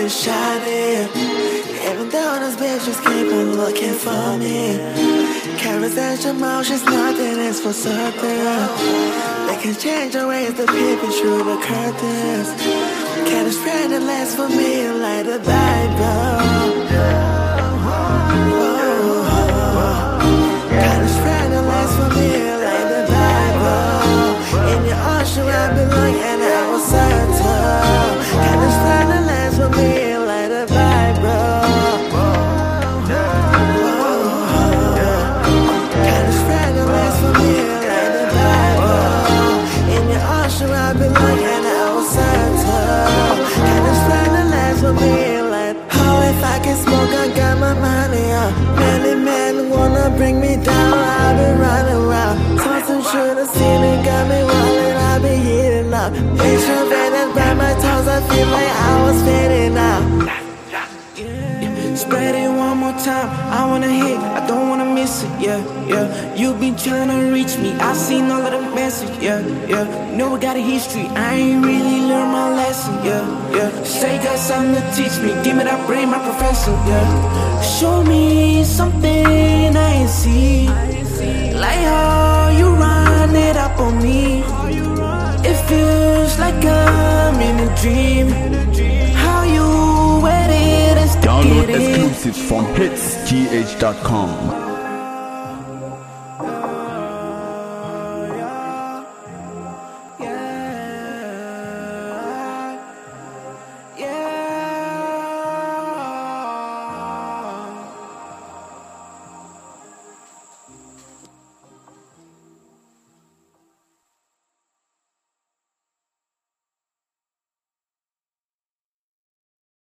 just shining. Even though those bitches keep on looking for me. Carousel emotions, nothing is for certain. They can change the ways the people through the curtains. Can't spread the last for me like the Bible. Can't spread the last for me like the Bible. In your ocean I belong and I will settle. Can't spread the last for me like the Bible. Can't spread the last for me like the Bible. In your ocean I belong and I will settle. Can't spread the last for me like. How if I can smoke I got my money up. Many men wanna bring me down. I've been running around. Tossing through the ceiling, got me rolling. I've been heating up. Introverted by my toes, I feel like I was fading out. Spread it one more time. I wanna hit, I don't wanna miss it. Yeah, yeah. You been trying to reach me. I seen all of the message. Yeah, yeah. Know we got a history. I ain't really learned my lesson. Yeah, yeah. Say you got something to teach me. Give me that brain, my professor. Yeah. Show me something I ain't see. Like how you run it up on me. It feels like I'm in a dream. How you waited and stick Download it in. exclusives from hitsgh.com.